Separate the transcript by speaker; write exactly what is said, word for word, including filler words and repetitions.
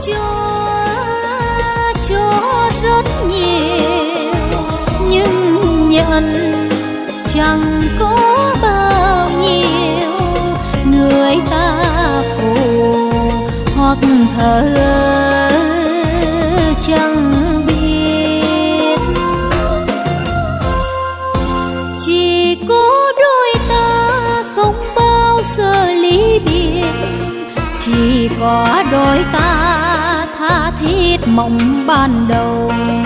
Speaker 1: Chúa cho rất nhiều nhưng nhận chẳng có bao nhiêu. Người ta phù hoặc thờ chẳng biết. Chỉ có đôi ta không bao giờ ly biệt, chỉ có đôi ta tha thiết mộng ban đầu.